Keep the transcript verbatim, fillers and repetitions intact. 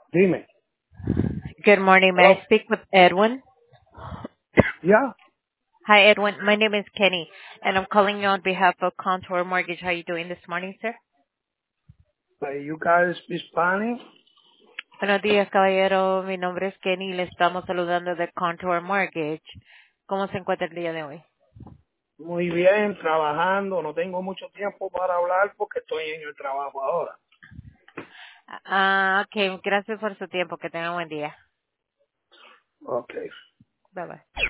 Dime. Good morning. May Hello. I speak with Edwin? Yeah. Hi, Edwin. My name is Kenny, and I'm calling you on behalf of Contour Mortgage. How are you doing this morning, sir? Uh, you guys speak Spanish? Buenos días, caballero. Mi nombre es Kenny y le estamos saludando de Contour Mortgage. ¿Cómo se encuentra el día de hoy? Muy bien, trabajando. No tengo mucho tiempo para hablar porque estoy en el trabajo ahora. Ah, ok. Gracias por su tiempo. Que tenga un buen día. Okay. Bye bye.